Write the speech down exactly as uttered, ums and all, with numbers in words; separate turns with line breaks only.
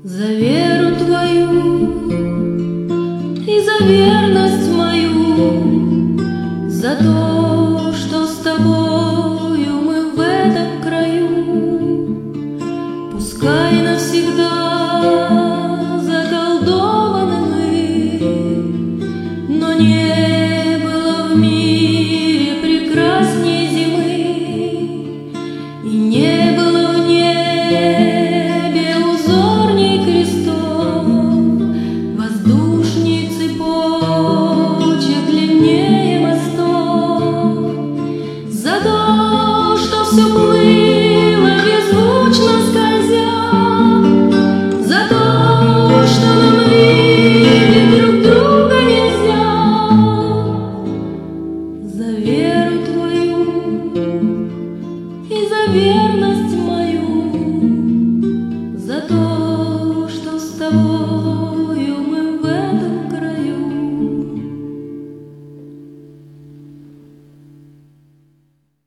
За веру твою и за верность мою, за то, что с тобою мы в этом краю, пускай навсегда заколдованы мы, но не было в мире прекрасней зимы, и не было в небе узорней крестов, воздушней цепочек длиннее мостов, за то, что все плыло беззвучно скользя, за то, что нам видеть друг друга нельзя, за веру твою и за верность мою, за то,